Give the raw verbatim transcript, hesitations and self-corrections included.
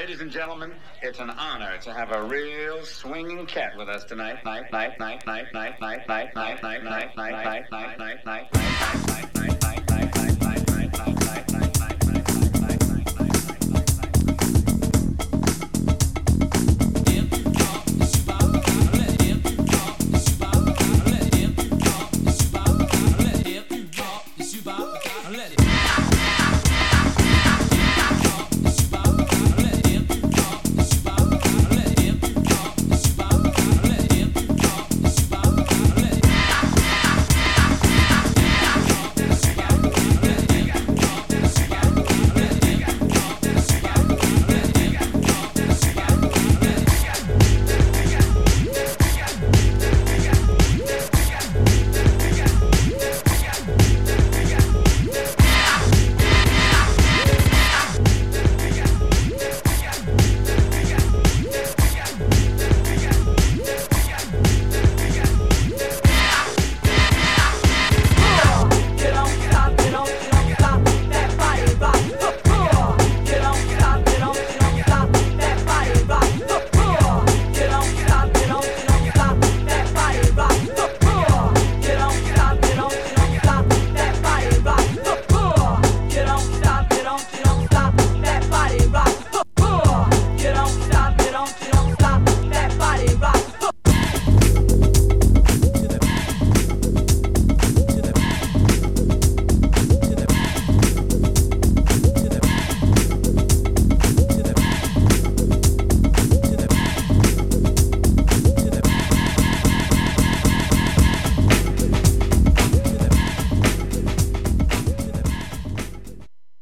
Ladies and gentlemen, it's an honor to have a real swinging cat with us tonight. Night, night, night, night, night, night, night, night, night, night, night, night, night, night, night, night, night, night.